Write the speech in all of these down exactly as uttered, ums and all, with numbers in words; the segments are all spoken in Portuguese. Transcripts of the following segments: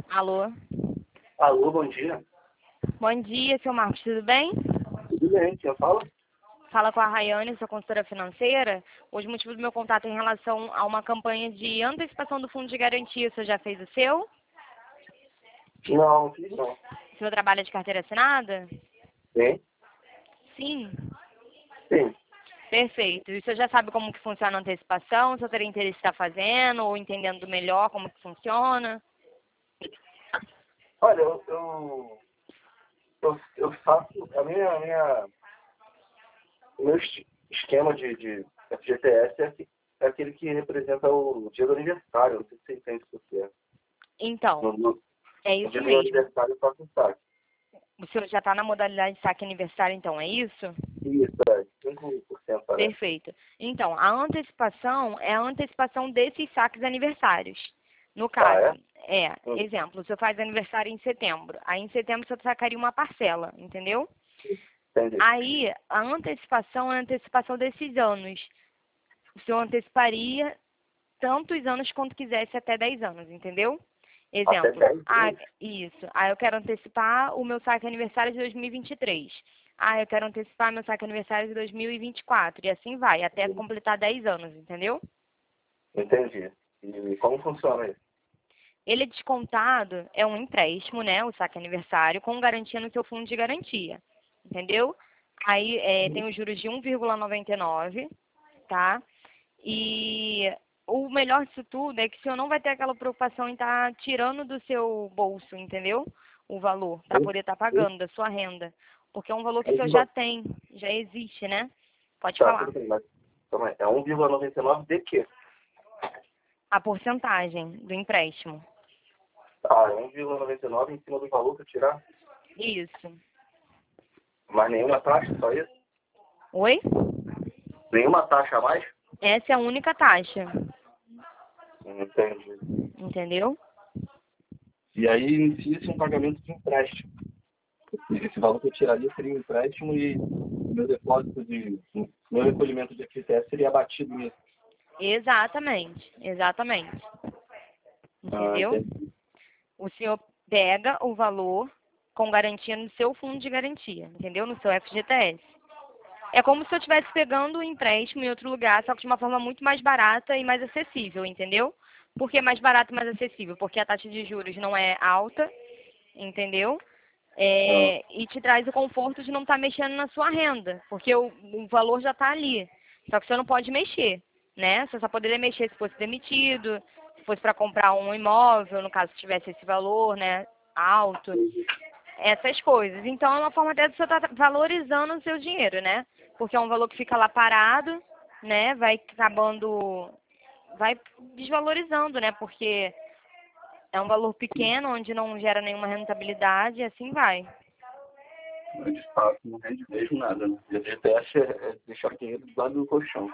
Alô? Alô, bom dia. Bom dia, seu Marcos, tudo bem? Tudo bem, quem fala? Fala com a Rayane, sua consultora financeira. Hoje o motivo do meu contato é em relação a uma campanha de antecipação do fundo de garantia. Você já fez o seu? Não, não fiz não. Seu trabalho é de carteira assinada? Sim? Sim. Sim. Perfeito. E você já sabe como que funciona a antecipação? Se eu teria interesse em estar fazendo ou entendendo melhor como que funciona? Olha, eu, eu, eu, eu faço, a minha, a minha, o meu es- esquema de, de F G T S é, aqui- é aquele que representa o dia do aniversário, não sei se você entende o que é. Então, No, no, é no isso dia do mesmo. aniversário eu faço um saque. O senhor já está na modalidade de saque aniversário, então, é isso? Isso, é, cinco por cento parece. Perfeito. Então, a antecipação é a antecipação desses saques aniversários. No Ah, caso, é? é, Hum, exemplo, você faz aniversário em setembro. Aí em setembro você sacaria uma parcela, entendeu? entendi. Aí a antecipação é a antecipação desses anos. O senhor anteciparia tantos anos quanto quisesse até dez anos, entendeu? Até Exemplo, dez ah, vezes? isso. Ah, eu quero antecipar o meu saque aniversário de dois mil e vinte e três. Ah, eu quero antecipar meu saque aniversário de dois mil e vinte e quatro. E assim vai, até completar dez anos, entendeu? Entendi. E como funciona isso? Ele é descontado, é um empréstimo, né? O saque aniversário, com garantia no seu fundo de garantia. Entendeu? Aí é, tem os juros de um vírgula noventa e nove, tá? E o melhor disso tudo é que o senhor não vai ter aquela preocupação em estar tirando do seu bolso, entendeu? O valor, para Um, poder estar um, pagando da sua renda. Porque é um valor que o um, senhor já tem, já existe, né? Pode tá, falar. tudo bem, mas calma aí. É um vírgula noventa e nove de quê? A porcentagem do empréstimo. Ah, é um vírgula noventa e nove em cima do valor que eu tirar? Isso. Mas nenhuma taxa, só isso? Oi? Nenhuma taxa a mais? Essa é a única taxa, Entendi. entendeu? E aí inicia-se um pagamento de empréstimo. Esse valor que eu tiraria seria um empréstimo e meu depósito de. Meu recolhimento de F G T S seria abatido nisso. Exatamente, exatamente. Ah, Entendeu? entendi. O senhor pega o valor com garantia no seu fundo de garantia, entendeu? No seu F G T S. É como se eu estivesse pegando um empréstimo em outro lugar, só que de uma forma muito mais barata e mais acessível, entendeu? Por que mais barato e mais acessível? Porque a taxa de juros não é alta, entendeu? Ah, É, e te traz o conforto de não estar mexendo na sua renda, porque o, o valor já está ali. Só que você não pode mexer, né? Você só poderia mexer se fosse demitido, se fosse para comprar um imóvel, no caso se tivesse esse valor, né, alto, essas coisas. Então é uma forma até de você estar valorizando o seu dinheiro, né? Porque é um valor que fica lá parado, né? Vai acabando, vai desvalorizando, né? Porque é um valor pequeno, onde não gera nenhuma rentabilidade, e assim vai. mas de fato, não rende mesmo nada, né? E a F G T S é, é deixar dinheiro do lado do colchão.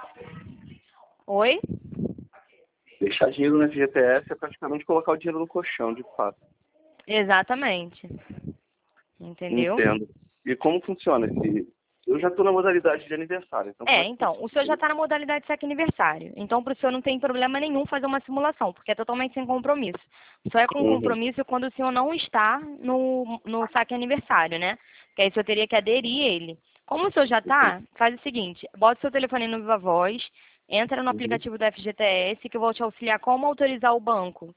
Oi? Deixar dinheiro no F G T S é praticamente colocar o dinheiro no colchão, de fato. Exatamente. Entendeu? Entendo. E como funciona esse. Eu já estou na modalidade de aniversário, então como É, é que então, o senhor já funciona? está na modalidade de saque aniversário. Então, para o senhor não tem problema nenhum fazer uma simulação, porque é totalmente sem compromisso. Só é com Uhum. compromisso quando o senhor não está no, no saque aniversário, né? Que aí o senhor teria que aderir ele. Como o senhor já está, faz o seguinte, bota o seu telefone no Viva Voz, entra no Uhum. aplicativo da F G T S, que eu vou te auxiliar como autorizar o banco.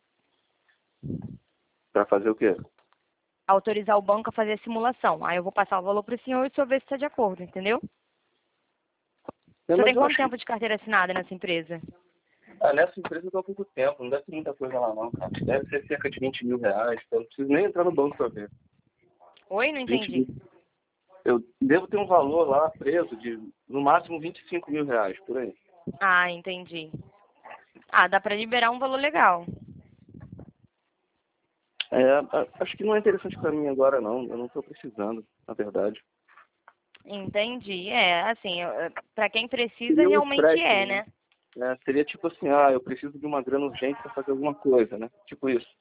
Para fazer o quê? Autorizar o banco a fazer a simulação. Aí eu vou passar o valor para o senhor e o senhor vê se está de acordo, entendeu? É, O senhor mas tem eu quanto acho que tempo de carteira assinada nessa empresa? ah, nessa empresa eu estou há pouco tempo, não deve ter muita coisa lá não, cara. Deve ser cerca de vinte mil reais, então eu não preciso nem entrar no banco para ver. Oi, não vinte entendi. mil. Eu devo ter um valor lá preso de no máximo vinte e cinco mil reais, por aí. Ah, entendi. Ah, dá pra liberar um valor legal. É, a- acho que não é interessante para mim agora não, eu não estou precisando, na verdade. Entendi. É, assim, eu- pra quem precisa, Seria um realmente é, empréstimo, né? né? É, seria tipo assim, ah, eu preciso de uma grana urgente para fazer alguma coisa, né? Tipo isso.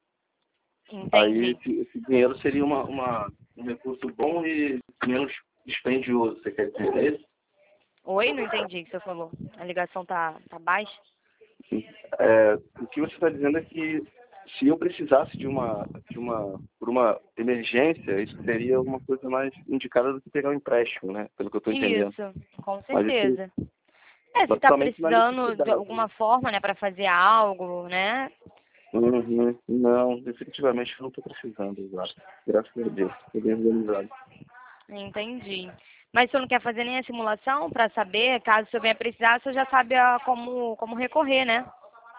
Aí Entendi. esse, esse dinheiro seria uma, uma, um recurso bom e menos dispendioso, você quer dizer, é isso? Oi, não entendi o que você falou. A ligação tá, tá baixa? É, o que você está dizendo é que se eu precisasse de uma, de uma, por uma emergência, isso seria uma coisa mais indicada do que pegar um empréstimo, né? Pelo que eu estou entendendo. Isso, com Mas isso, certeza. É, se tá basicamente, na precisando de necessidade, alguma né? forma, né, para fazer algo, né? Uhum. Não, definitivamente eu não estou precisando agora. Graças a Deus, estou bem organizado. Entendi. Mas o senhor não quer fazer nem a simulação para saber, caso o senhor venha precisar, o senhor já sabe a, como, como recorrer, né?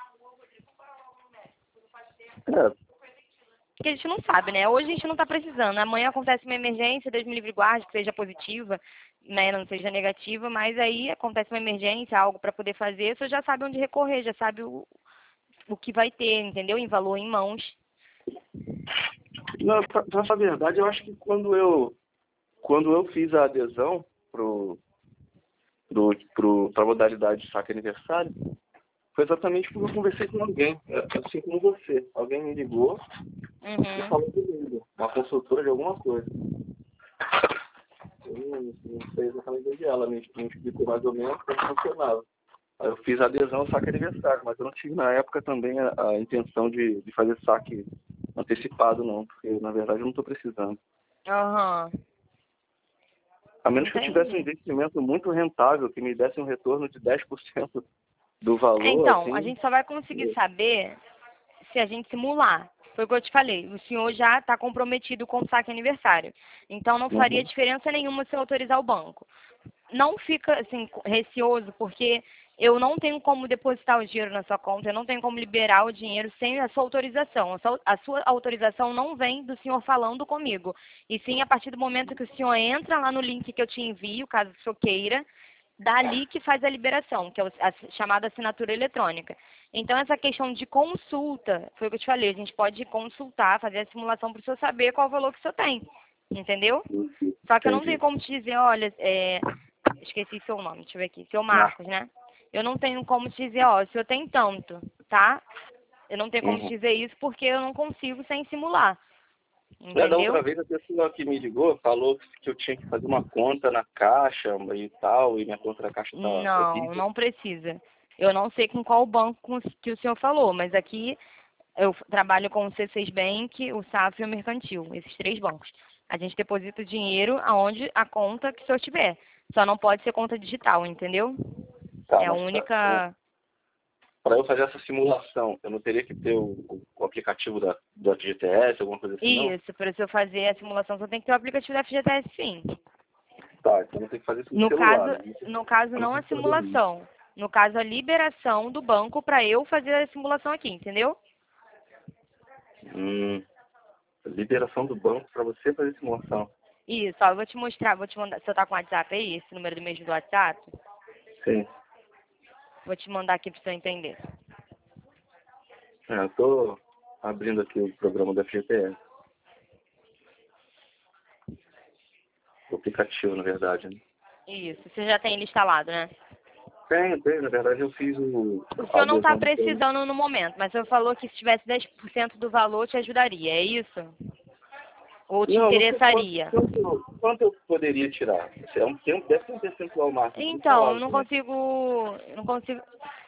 É, Porque a gente não sabe, né? Hoje a gente não está precisando. Amanhã acontece uma emergência, Deus me livre e guarde, que seja positiva, né? Não seja negativa, mas aí acontece uma emergência, algo para poder fazer, o senhor já sabe onde recorrer, já sabe o, o que vai ter, entendeu? Em valor em mãos. não, pra, pra falar a verdade, eu acho que quando eu, quando eu fiz a adesão pro, pro, pro, pra modalidade de saque aniversário, foi exatamente porque eu conversei com alguém, assim como você. Alguém me ligou e Uhum. falou comigo, uma consultora de alguma coisa. Eu não, não sei exatamente onde ela me, me explicou mais ou menos como funcionava. Aí eu fiz a adesão ao saque aniversário, mas eu não tive na época também a, a intenção de, de fazer saque antecipado não, porque na verdade eu não estou precisando. Aham. A menos que eu tivesse um Entendi. investimento muito rentável, que me desse um retorno de dez por cento do É, valor, então, a assim. gente só vai conseguir saber se a gente simular. Foi o que eu te falei. O senhor já está comprometido com o saque aniversário. Então, não faria Uhum. diferença nenhuma se eu autorizar o banco. Não fica, assim, receoso, porque eu não tenho como depositar o dinheiro na sua conta, eu não tenho como liberar o dinheiro sem a sua autorização. A sua, a sua autorização não vem do senhor falando comigo, e sim a partir do momento que o senhor entra lá no link que eu te envio, caso o senhor queira, dali que faz a liberação, que é a chamada assinatura eletrônica. Então, essa questão de consulta, foi o que eu te falei, a gente pode consultar, fazer a simulação para o senhor saber qual o valor que o senhor tem, entendeu? Só que eu não tenho Entendi. como te dizer, olha, é, esqueci seu nome, deixa eu ver aqui, seu Marcos. Marcos, né? Eu não tenho como te dizer, ó, o senhor tem tanto, tá? Eu não tenho como te Uhum. dizer isso porque eu não consigo sem simular, É, da outra entendeu? vez a pessoa que me ligou falou que eu tinha que fazer uma conta na caixa e tal, e minha conta da caixa tá Não, horrível. não precisa. Eu não sei com qual banco que o senhor falou, mas aqui eu trabalho com o C seis Bank, o SAF e o Mercantil, esses três bancos. A gente deposita o dinheiro aonde a conta que o senhor tiver. Só não pode ser conta digital, entendeu? Tá, É a mas única. para eu fazer essa simulação, eu não teria que ter o, o, o aplicativo da, do F G T S, alguma coisa assim, não? Isso, para o senhor fazer a simulação, só tem que ter o aplicativo da F G T S, sim. Tá, então eu vou ter que fazer isso no No caso, celular, né? no caso Eu não não a tenho computador ainda. simulação. No caso, a liberação do banco para eu fazer a simulação aqui, entendeu? Hum, liberação do banco para você fazer simulação. Isso, ó, eu vou te mostrar, vou te mandar. Você tá com o WhatsApp aí, esse número do mesmo do WhatsApp? Sim. Vou te mandar aqui para você entender. É, eu tô abrindo aqui o programa do F G T S. O aplicativo, na verdade, né? Isso, você já tem ele instalado, né? Tenho, tenho. Na verdade, eu fiz o, O a senhor não está adesão do plano. precisando no momento, mas o senhor falou que se tivesse dez por cento do valor te ajudaria, é isso? Ou te Não, não sei quanto, interessaria? quanto, quanto eu poderia tirar. É um, tem um- deve ter um percentual máximo. Você me Então, eu falava não também. consigo. Eu não consigo.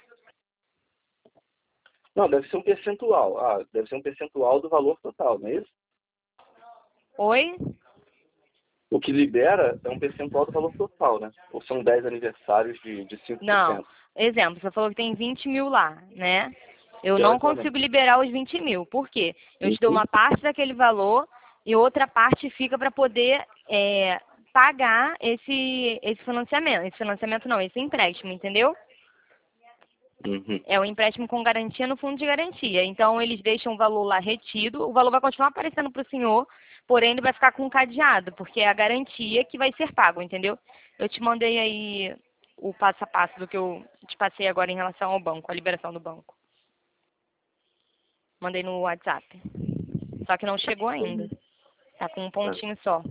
Não, deve ser um percentual. Ah, deve ser um percentual do valor total, não é isso? Oi? O que libera é um percentual do valor total, né? Ou são dez aniversários de, de cinco por Não. cento. Exemplo, você falou que tem vinte mil lá, né? Eu não Teoricamente. consigo liberar os vinte mil. Por quê? Eu te dou Uhum. uma parte daquele valor e outra parte fica para poder é, pagar esse, esse financiamento. Esse financiamento não, esse empréstimo, entendeu? Uhum. É um empréstimo com garantia no fundo de garantia. Então, eles deixam o valor lá retido, o valor vai continuar aparecendo para o senhor, porém ele vai ficar com um cadeado, porque é a garantia que vai ser pago, entendeu? Eu te mandei aí o passo a passo do que eu te passei agora em relação ao banco, a liberação do banco. Mandei no WhatsApp. Só que não chegou ainda. Tá com um pontinho só.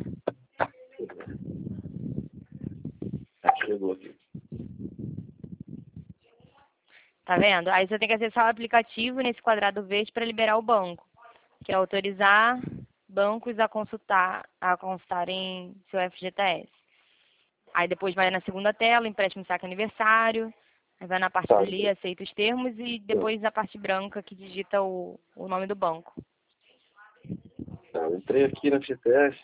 Ah, chegou aqui. Tá vendo? Aí você tem que acessar o aplicativo nesse quadrado verde para liberar o banco, que é autorizar bancos a consultar, a consultarem seu F G T S. Aí depois vai na segunda tela, empréstimo saque aniversário. Aí vai na parte Tá. ali, aceita os termos e depois a parte branca que digita o, o nome do banco. Tá, eu entrei aqui na F G T S,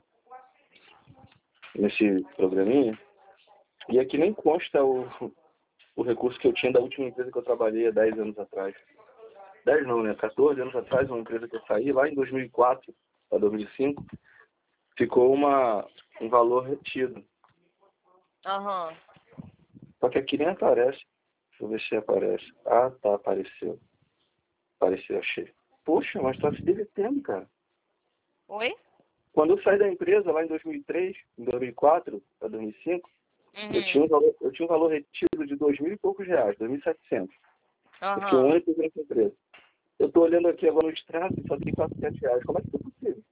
nesse programinha, e aqui nem consta o, o recurso que eu tinha da última empresa que eu trabalhei há dez anos atrás. dez não, né? quatorze anos atrás, uma empresa que eu saí lá em dois mil e quatro para dois mil e cinco, ficou uma, um valor retido. Aham. Só que aqui nem aparece. Deixa eu ver se aparece. Ah, tá, apareceu. Apareceu, achei. Poxa, mas tá se derretendo, cara. Oi? Quando eu saí da empresa lá em dois mil e três, em dois mil e quatro para dois mil e cinco, Uhum. eu, tinha um valor, eu tinha um valor retido de dois mil e poucos reais, dois mil e setecentos. Eu fiquei um Aham. ano e nessa empresa. Eu tô olhando aqui agora no extrato e só tem quatrocentos reais. Como é que isso é possível?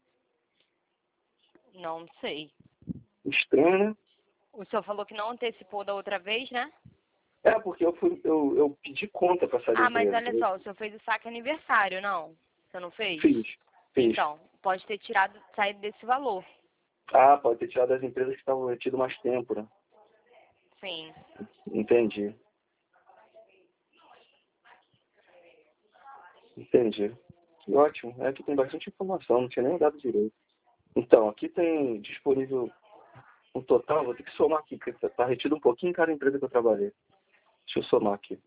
Não sei. Estranho, né? O senhor falou que não antecipou da outra vez, né? É, porque eu, fui, eu, eu pedi conta para sair da Ah, mas empresa. olha só, o senhor fez o saque aniversário, não? Você não fez? Fiz, fiz. Então, pode ter tirado, saído desse valor. Ah, pode ter tirado das empresas que estavam retido mais tempo, né? Sim. Entendi. Entendi. Que ótimo. É, aqui tem bastante informação, não tinha nem dado direito. Então, aqui tem disponível um total, vou ter que somar aqui, porque está retido um pouquinho em cada empresa que eu trabalhei. Deixa eu somar aqui.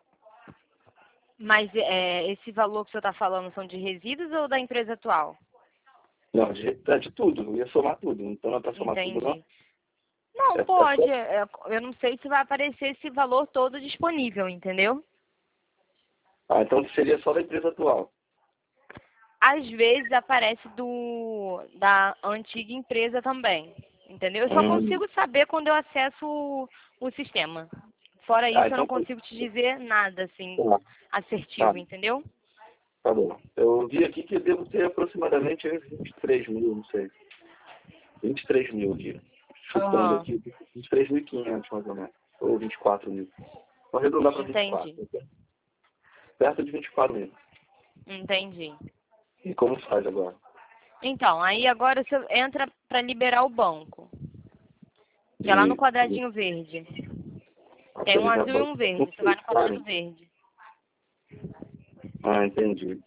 Mas é, esse valor que o senhor está falando são de resíduos ou da empresa atual? Não, de, é de tudo, eu ia somar tudo. Então não é para somar tudo, não. Entendi. Não, É, é só... pode. é, Eu não sei se vai aparecer esse valor todo disponível, entendeu? Ah, então seria só da empresa atual. Às vezes aparece do da antiga empresa também, entendeu? Eu só Hum. consigo saber quando eu acesso o, o sistema. Fora Ah, isso, eu então não consigo te dizer nada, assim, tá. Tá, assertivo, entendeu? tá bom. Eu vi aqui que devo ter aproximadamente uns vinte e três mil, não sei. vinte e três mil aqui. Chutando Aham, aqui, vinte e três mil e quinhentos mais ou menos. Ou vinte e quatro mil. Vou arredondar para vinte e quatro. entendi, Perto de vinte e quatro mil. entendi. E como faz agora? Então, aí agora você entra para liberar o banco, que é lá no E, e quadradinho verde. Tem um autorizar azul e banco um para verde, você vai no quadrado consultarem. verde. Ah, entendi.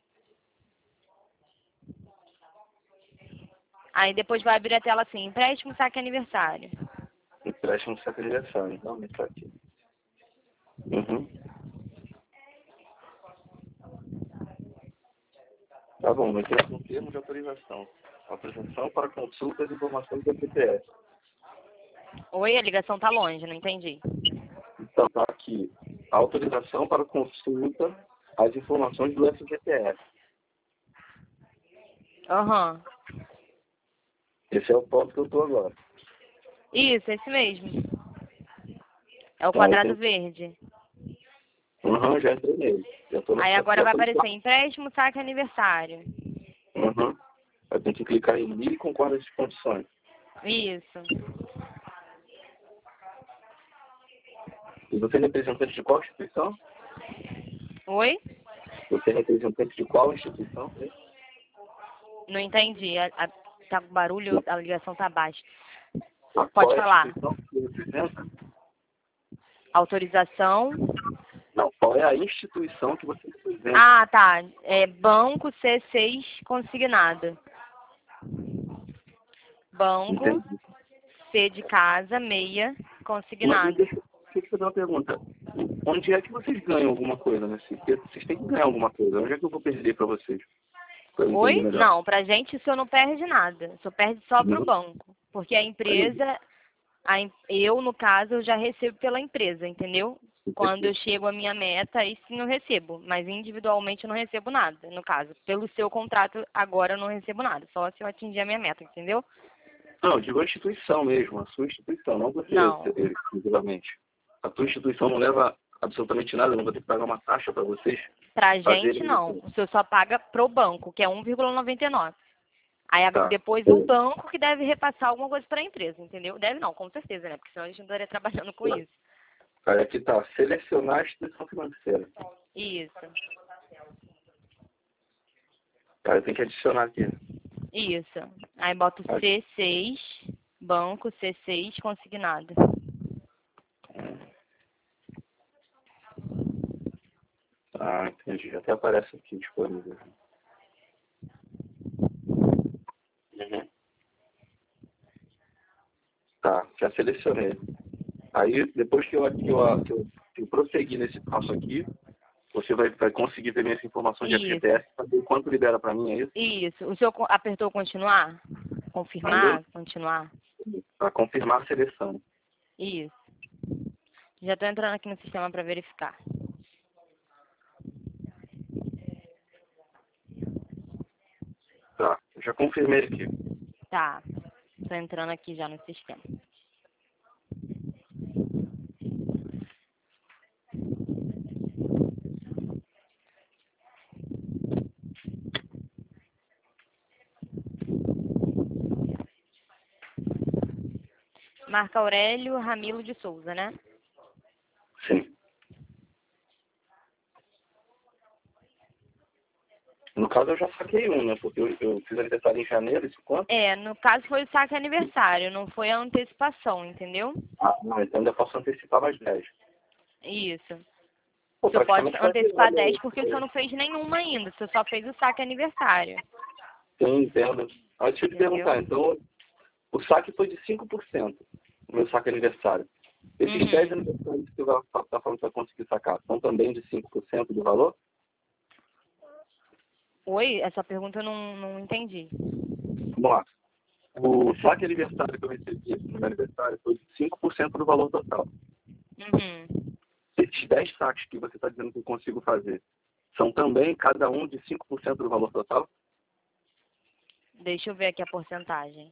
Aí depois vai abrir a tela assim, empréstimo, saque aniversário. Empréstimo saco aniversário. Então, está aqui. Uhum. Tá bom, vai ter um termo de autorização. Autorização para consultas e informações do F P S. Oi, a ligação tá longe, não entendi. Então, tá aqui. Autorização para consulta às informações do F G T S. Aham. Esse é o ponto que eu estou agora. Isso, esse mesmo. É o Tá, eu quadrado tenho... verde. Uhum, já entrei nele. Já estou Aí já agora vai tô no aparecer quarto. empréstimo, saque aniversário. Uhum. Eu tenho que clicar em li e concorda às condições. Isso. E você é representante de qual instituição? Oi? Você é representante de qual instituição? Não entendi. A, a, tá com barulho, a ligação tá baixa. Ah, Pode qual é a falar. instituição que você representa? Autorização. Não, qual é a instituição que você representa? Ah, tá. É banco C seis consignado. Banco Entendi. C de casa, meia, Mas me consignado. deixa, deixa eu te fazer uma pergunta. Onde é que vocês ganham alguma coisa, né? Porque vocês têm que ganhar alguma coisa. Onde é que eu vou perder para vocês? Para eu entender Oi? melhor. Não, pra gente o senhor não perde nada. O senhor perde só pro Não. banco. Porque a empresa, a, em- eu, no caso, eu já recebo pela empresa, entendeu? Quando eu chego à minha meta, aí sim eu recebo. Mas individualmente eu não recebo nada, no caso. Pelo seu contrato, agora eu não recebo nada. Só se eu atingir a minha meta, entendeu? Não, eu digo a instituição mesmo, a sua instituição, não você Não. exclusivamente. A tua instituição não leva absolutamente nada, eu não vou ter que pagar uma taxa para vocês Pra gente, fazerem não. isso. O senhor só paga pro banco, que é um vírgula noventa e nove. Aí a- Tá. depois o banco que deve repassar alguma coisa para a empresa, entendeu? Deve não, com certeza, né? Porque senão a gente não estaria trabalhando com isso. Aí aqui tá, selecionar a instituição financeira. Isso, Tá, eu tenho que adicionar aqui. isso. Aí bota o Ah, C seis, banco C seis consignado. Gente, já até aparece aqui disponível. Uhum. Tá, já selecionei. Aí, depois que eu, que eu, que eu, que eu prosseguir nesse passo aqui, você vai, vai conseguir ver minhas informações de F G T S, saber quanto libera para mim, é isso? Isso. O senhor co- apertou continuar? Confirmar? Continuar? Para confirmar a seleção. Isso. Já estou entrando aqui no sistema para verificar. Tá, eu já confirmei aqui. Tá. Estou entrando aqui já no sistema. Marco Aurélio Ramilo de Souza, né? Sim. No caso, eu já saquei um, né? Porque eu, eu fiz aniversário em janeiro, isso quanto? É, no caso foi o saque aniversário, não foi a antecipação, entendeu? Ah, não, então ainda posso antecipar mais dez. Isso. Pô, O senhor pode praticamente quase antecipar nada. dez porque o senhor não fez nenhuma ainda, o senhor só fez o saque aniversário. Sim, entendo. Mas deixa eu te Entendeu? perguntar, então, o saque foi de cinco por cento, o meu saque aniversário. Esses Uhum. dez aniversários que você está falando que vai conseguir sacar, são também de cinco por cento do valor? Oi? Essa pergunta eu não, não entendi. Vamos lá. O saque aniversário que eu recebi no meu aniversário foi de cinco por cento do valor total. Uhum. Esses dez saques que você está dizendo que eu consigo fazer, são também cada um de cinco por cento do valor total? Deixa eu ver aqui a porcentagem.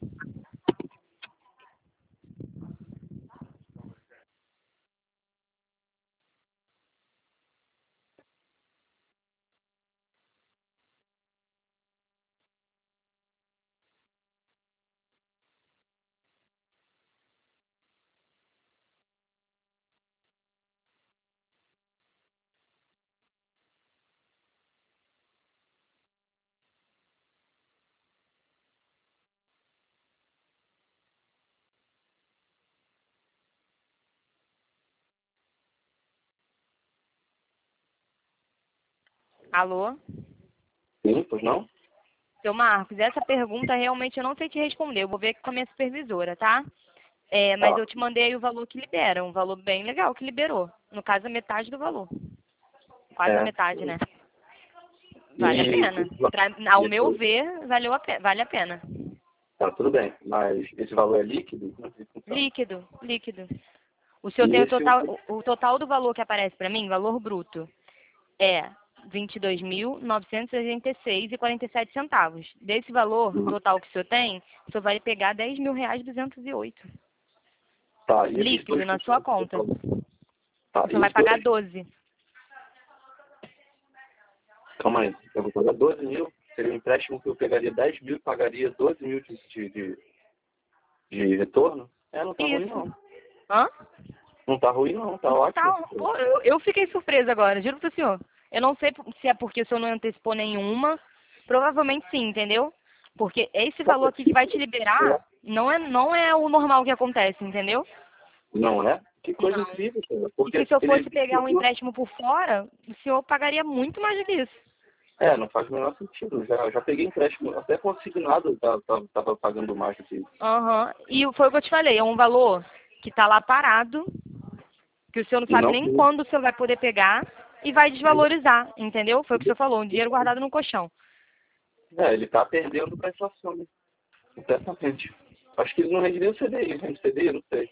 Alô? Sim, pois não? Seu Marcos, essa pergunta realmente eu não sei te responder. Eu vou ver aqui com a minha supervisora, tá? É, mas Tá. eu te mandei aí o valor que libera, um valor bem legal que liberou. No caso, a metade do valor. Quase a É. metade, né? Vale a E, pena. Pra, ao e meu esse- ver, valeu a pe- vale a pena. tá, tudo bem, mas esse valor é líquido? Como é que funciona? Líquido, líquido. O senhor E tem o esse total, outro, o, o total do valor que aparece para mim, valor bruto, é vinte e dois mil novecentos e oitenta e seis reais e quarenta e sete centavos. Desse valor total que o senhor tem, o senhor vai pegar dez mil reais e duzentos e oito. tá, e esses Líquido dois na que sua você conta. falou? O Tá, senhor e vai os pagar dois, doze. calma aí, eu vou pagar doze mil, seria um empréstimo que eu pegaria dez mil e pagaria doze mil de, de, de, de retorno? É, não tá ruim Isso. não. Hã? Não tá ruim não, tá Não ótimo. tá. Pô, eu, eu fiquei surpresa agora, juro pro senhor. Eu não sei se é porque o senhor não antecipou nenhuma. Provavelmente sim, entendeu? Porque esse valor aqui que vai te liberar não é, não é o normal que acontece, entendeu? Não é? Que coisa Não. incrível, cara. E se Porque o senhor ele... fosse pegar um empréstimo por fora, o senhor pagaria muito mais do que isso. É, não faz o menor sentido. Já, já peguei empréstimo, até consignado, tava, tava, tava pagando mais do que isso. Aham. E foi o que eu te falei, é um valor que tá lá parado, que o senhor não E sabe não nem tem. quando o senhor vai poder pegar e vai desvalorizar, entendeu? Foi o que o senhor falou, um dinheiro guardado no colchão. É, ele tá perdendo pra inflação, né? Completamente. Acho que ele não rende nem o C D I, rende C D I, não sei.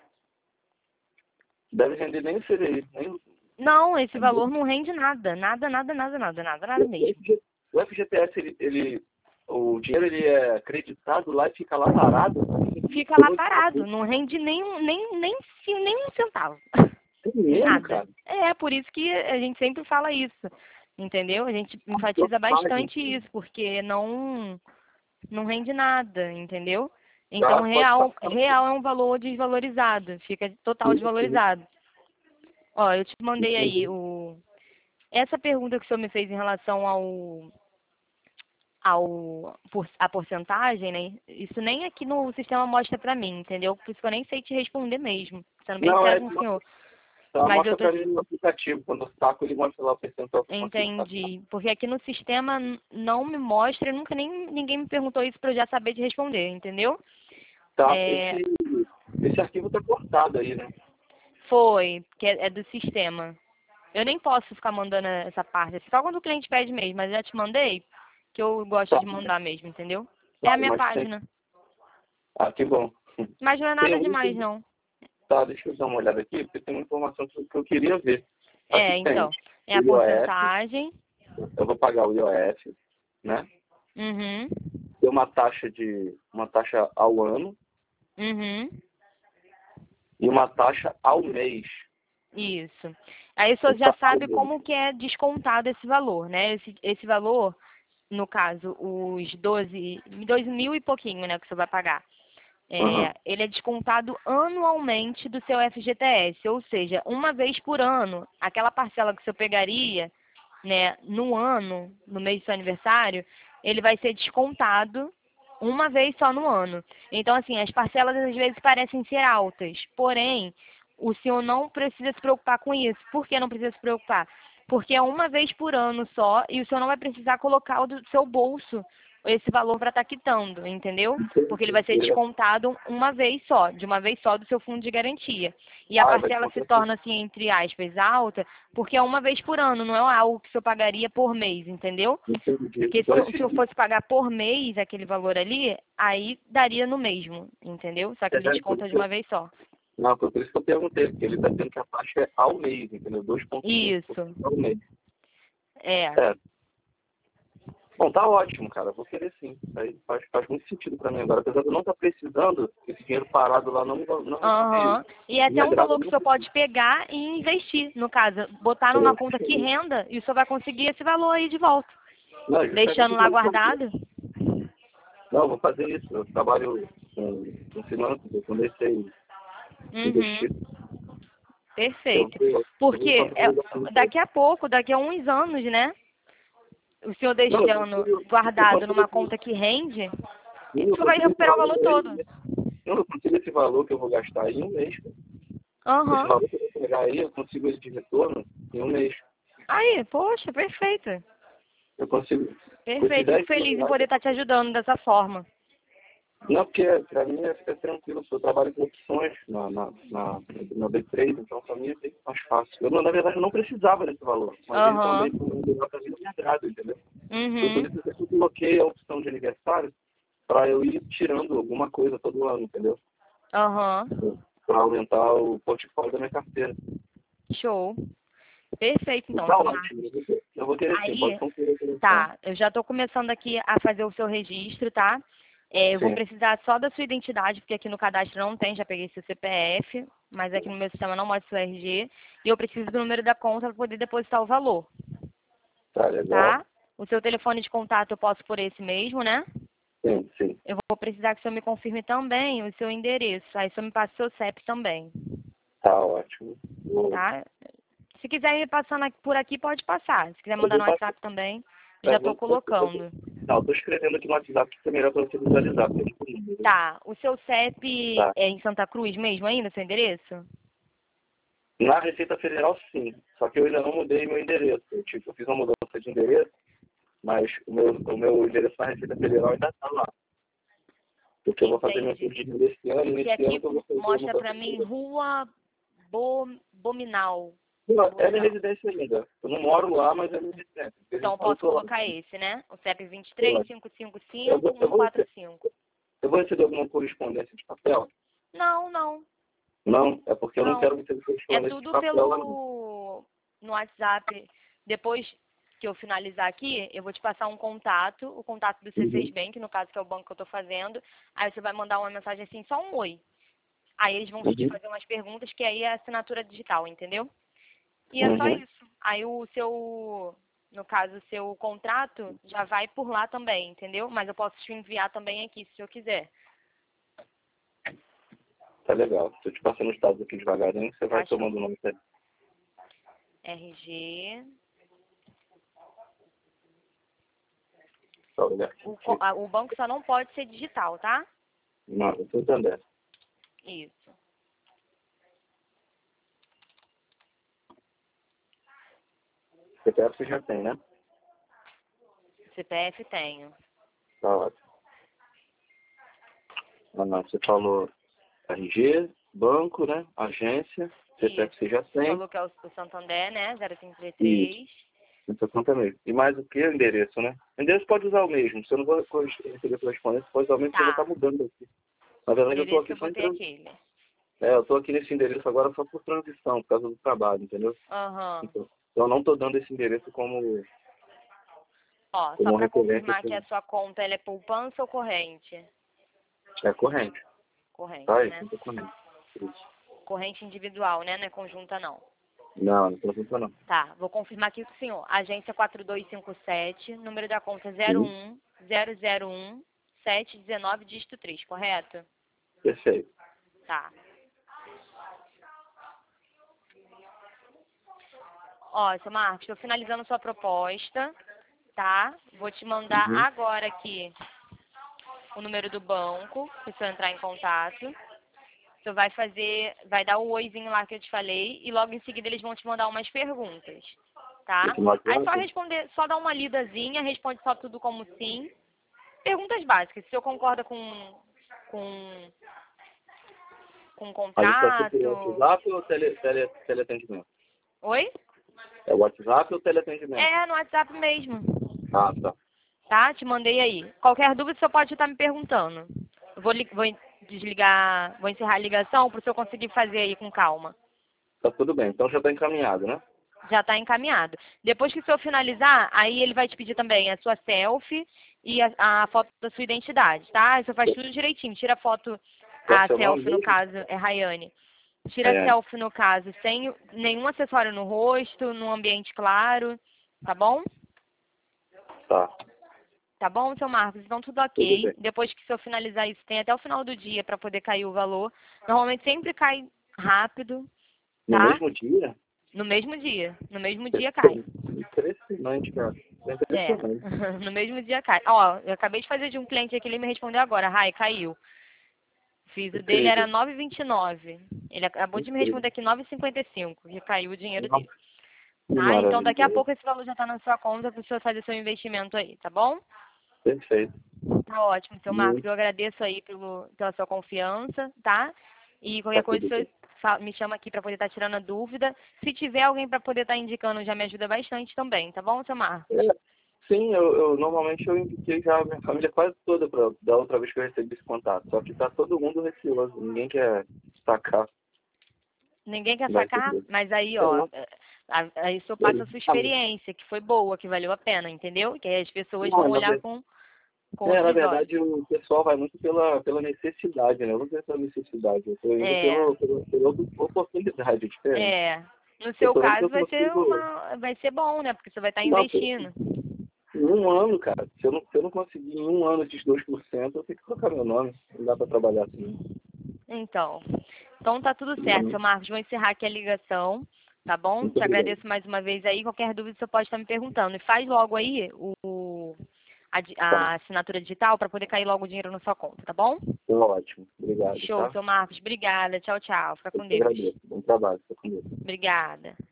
Deve render nem o C D I, nem Não, esse valor não rende nada, nada, nada, nada, nada, nada, nada o mesmo. F G o F G T S, ele, ele, o dinheiro ele é acreditado lá e fica lá parado. Fica lá parado, não rende nem, um- nem, nem, ci- nem um centavo. É mesmo, Nada. cara. É, por isso que a gente sempre fala isso, entendeu? A gente enfatiza Chocagem. bastante isso, porque não, não rende nada, entendeu? Então, Tá, pode real, passar. real é um valor desvalorizado, fica total Sim, sim. desvalorizado. Ó, eu te mandei aí o... Essa pergunta que o senhor me fez em relação ao, ao por, a porcentagem, né? Isso nem aqui no sistema mostra pra mim, entendeu? Por isso que eu nem sei te responder mesmo, sendo bem Não, sincera é, com o senhor. Só Mas mostra eu tô... pra mim no aplicativo. Quando eu saco, ele mostra lá o percentual que eu consigo sacar. Entendi. Porque aqui no sistema n- não me mostra, e nunca nem ninguém me perguntou isso pra eu já saber de responder, entendeu? Tá, É, esse, esse arquivo tá cortado aí, né? foi, que é, é do sistema. Eu nem posso ficar mandando essa parte, só quando o cliente pede mesmo, mas eu já te mandei, que eu gosto Tá, de mandar mesmo, entendeu? É tá, a minha mas tem... página. Ah, que bom. Mas não é Tem nada um... demais, não. Tá, deixa eu dar uma olhada aqui, porque tem uma informação que que eu queria ver. É, Aqui tem então. É o a I O F, porcentagem. eu vou pagar o I O F, né? Uhum. Tem uma taxa de uma taxa ao ano Uhum. e uma taxa ao mês. Isso. Aí você já Essa ao sabe mês. como que é descontado esse valor, né? Esse, esse valor, no caso, os doze, dois mil e pouquinho, né, que você vai pagar. Aham. É, ele é descontado anualmente do seu F G T S, ou seja, uma vez por ano, aquela parcela que você pegaria, né, no ano, no mês do seu aniversário, ele vai ser descontado uma vez só no ano. Então, assim, as parcelas às vezes parecem ser altas, porém, o senhor não precisa se preocupar com isso. Por que não precisa se preocupar? Porque é uma vez por ano só e o senhor não vai precisar colocar o do seu bolso esse valor para estar quitando, entendeu? Porque ele vai ser Ele vai- descontado uma vez só, de uma vez só do seu fundo de garantia. E a Ah, vai parcela se descontar tudo. torna, assim, entre aspas, alta, porque é uma vez por ano, não é algo que o senhor pagaria por mês, entendeu? Entendi. Porque se Então, o se eu esse... fosse pagar por mês aquele valor ali, aí daria no mesmo, entendeu? Só que ele é, por desconta isso de que eu- uma vez só. Não, foi por isso que eu perguntei, porque ele está dizendo que a taxa é ao mês, entendeu? dois vírgula cinco por Isso. cento ao mês. É. É. Bom, tá ótimo, cara. Eu vou querer sim. Aí faz, faz muito sentido para mim agora. Apesar de eu não estar precisando, esse dinheiro parado lá não, me- não, não Aham. me, E é me até um agrada valor que o senhor muito. pode pegar e investir, no caso, botar numa conta que renda e o senhor vai conseguir esse valor aí de volta. Não, justamente Deixando o que lá eu vou fazer. guardado. Não, eu vou fazer isso. Eu trabalho com, com finanças, eu comecei a Uhum. investir. Eu Perfeito. vou, eu vou Porque fazer é, daqui a pouco, daqui a uns anos, né? O senhor Não, eu deixando consigo, eu guardado consigo, numa conta que rende, não, o eu senhor vai consigo esse recuperar o valor valor aí. todo. Não, eu consigo esse valor que eu vou gastar em um mês. Esse Aham. valor que eu vou pegar aí, eu consigo ele de retorno em um mês. Aí, poxa, perfeito. Eu consigo. Com esses Perfeito. Fico dez feliz em reais, poder estar te ajudando dessa forma. não, porque para mim é, é tranquilo, eu trabalho com opções na, na, na, na B três, então para mim é bem mais fácil. Eu, não- na verdade, eu não precisava desse valor, mas ele Aham. também, como ele para mim, não me agrada, entendeu? Eu, por Uhum. isso que eu coloquei a opção de aniversário para eu ir tirando alguma coisa todo ano, entendeu? Aham. Para aumentar o portfólio da minha carteira. Show. Perfeito, então, Tá seu Marcos. ótimo, eu vou ter, eu vou ter sim, pode Aí, conferir a seleção. tá, eu já estou começando aqui a fazer o seu registro, tá? É, eu vou Sim. precisar só da sua identidade, porque aqui no cadastro não tem, já peguei seu C P F, mas aqui no meu sistema não mostra seu R G. E eu preciso do número da conta para poder depositar o valor, Tá legal. tá? O seu telefone de contato eu posso por esse mesmo, né? Sim, sim. Eu vou precisar que o senhor me confirme também o seu endereço. Aí o senhor me passa o seu C E P também, Tá ótimo. Vou, tá? Se quiser ir passando aqui- por aqui, pode passar. Se quiser eu mandar vou no passar. WhatsApp também, já Tá, estou vou, vou, vou, colocando. não, eu tô escrevendo aqui no WhatsApp que é melhor para você visualizar. Porque é tipo um número. Tá, o seu C E P Tá. é em Santa Cruz mesmo ainda, seu endereço? Na Receita Federal, sim. Só que eu ainda não mudei meu endereço. Eu, tipo, eu fiz uma mudança de endereço, mas o meu, o meu endereço na Receita Federal ainda está lá. Porque eu vou fazer meu Entendi. curso de inglês esse ano, e Porque nesse ano aqui que eu vou fazer a mostra mudança pra de mim endereço. Rua Bo... Bominal. Não, é minha Bominal. residência ainda. Eu não moro lá, mas é minha residência. De vez em Então eu quando eu posso tô lá. colocar esse, né? O C E P vinte e Tô três, lá. quinhentos e cinquenta e Eu cinco, vou, eu, cento e vou quarenta receber, e cinco. eu vou receber alguma correspondência de papel? Não, não, Não, é porque eu não não. quero receber É correspondência de tudo papel lá, não. pelo... no WhatsApp. Depois que eu finalizar aqui, eu vou te passar um contato, o contato do C seis Uhum. Bank, no caso que é o banco que eu estou fazendo. Aí você vai mandar uma mensagem assim, só um oi. Aí eles vão te Uhum. fazer umas perguntas, que aí é assinatura digital, entendeu? E é só Uhum. isso. Aí o seu, no caso, o seu contrato já vai por lá também, entendeu? Mas eu posso te enviar também aqui, se eu quiser. Tá legal. Tô te passando os dados aqui devagarinho, você vai Tá, show. tomando o nome dele. R G. Só olhar O, aqui. co- a- o banco só não pode ser digital, tá? Não, eu tô entendendo. Isso. C P F você já tem, né? C P F tenho. Tá ótimo. Ah, não, você falou R G, banco, né? Agência, C P F você já Você tem. falou que é o, o Santander, né? zero cinco três três. Isso, conta mesmo. E mais o que? O endereço, né? O endereço pode usar o mesmo. Se eu não vou receber correspondência, pode usar o mesmo, porque eu vou Tá. estar mudando aqui. Na verdade, eu tô Endereço que aqui eu só em botei transição. aquele. É, eu tô aqui nesse endereço agora só por transição, por causa do trabalho, entendeu? Aham. Então, eu não tô dando esse endereço como, Ó, só como pra referência. confirmar que Assim. a sua conta ela é poupança ou corrente? É corrente. Corrente, Tá aí, né? conta corrente. Isso. Corrente individual, né? Não é conjunta, não. Não, não transição não. Tá, vou confirmar aqui com o senhor. Agência quatro dois cinco sete, número da conta zero Sim. um zero zero um sete um nove, dígito três, correto? Perfeito. Tá. Ó, seu Marcos, estou finalizando sua proposta, tá? Vou te mandar Uhum. agora aqui o número do banco, se você entrar em contato. Você vai fazer, vai dar o oizinho lá que eu te falei e logo em seguida eles vão te mandar umas perguntas, tá? Esse no Aí só WhatsApp? responder, só dá uma lidazinha, responde só tudo como sim. Perguntas básicas, se o senhor concorda com, com, com o A gente vai ser pelo contrato. WhatsApp ou tele, tele, teleatendimento? Oi? É WhatsApp ou teleatendimento? É, no WhatsApp mesmo. Ah, tá. Tá? Te mandei aí. Qualquer dúvida, o senhor pode estar me perguntando. Eu vou, li- vou desligar, vou encerrar a ligação para o senhor conseguir fazer aí com calma. Tá tudo bem. Então já tá encaminhado, né? Já está encaminhado. Depois que o senhor finalizar, aí ele vai te pedir também a sua selfie e a, a foto da sua identidade, tá? Aí você faz tudo direitinho. Tira a foto, Qual é o a seu nome selfie no mesmo? caso, é Rayane. Tira a É, selfie no caso sem nenhum acessório no rosto, num ambiente claro, tá bom? tá. Tá bom, seu Marcos? Então tudo Tudo ok. bem. Depois que o senhor finalizar isso, tem até o final do dia para poder cair o valor. Normalmente sempre cai rápido, No tá? mesmo dia? No mesmo dia. No mesmo dia cai. Impressionante, cara. É É, impressionante. no mesmo dia cai. Ó, eu acabei de fazer de um cliente aqui, ele me respondeu agora. Rai, caiu. Fiz o dele era Incrível. nove e vinte e nove. Ele acabou de me Incrível. responder aqui nove e cinquenta e cinco, que caiu o dinheiro Nossa, dele. que Tá? Então daqui a maravilha. pouco esse valor já tá na sua conta para o senhor fazer seu investimento aí, tá bom? Perfeito. Tá ótimo, seu Marcos. Muito. Eu agradeço aí pelo, pela sua confiança, tá? E Tá qualquer coisa, tudo o senhor bem. fa- me chama aqui para poder estar tirando a dúvida. Se tiver alguém para poder estar indicando, já me ajuda bastante também, tá bom, seu Marcos? É, sim, eu, eu normalmente eu indiquei já a minha família quase toda pra, da outra vez que eu recebi esse contato. Só que tá todo mundo receoso. Ninguém quer sacar. Ninguém quer Vai sacar, entender. mas aí, É, ó, não. é, a- aí o senhor É, passa a sua ah, experiência, que foi boa, que valeu a pena, entendeu? Que aí as pessoas não, vão na olhar verdade, com, com é, na outros olhos. verdade o pessoal vai muito pela, pela necessidade, né? Eu não tenho essa necessidade. Eu tô indo É, pelo, pelo, pela outra oportunidade diferente. é. No Eu seu tô vendo que caso eu vai ser consigo. uma, vai ser bom, né? Porque você vai estar Não, pô, investindo. em um ano, cara, se eu, não, se eu não conseguir em um ano esses dois por cento, eu tenho que colocar meu nome. Não dá pra trabalhar assim. Então, então tá tudo certo, seu Uhum. Marcos. Vou encerrar aqui a ligação, tá bom? Muito Te obrigado. agradeço mais uma vez aí. Qualquer dúvida você pode estar me perguntando. E faz logo aí o, a, di- Tá, a assinatura digital para poder cair logo o dinheiro na sua conta, tá bom? tá ótimo. Obrigado, Show, tá? seu Marcos. Obrigada. Tchau, tchau. Fica Eu com te Deus. agradeço. Bom trabalho. Fica com Deus. Obrigada.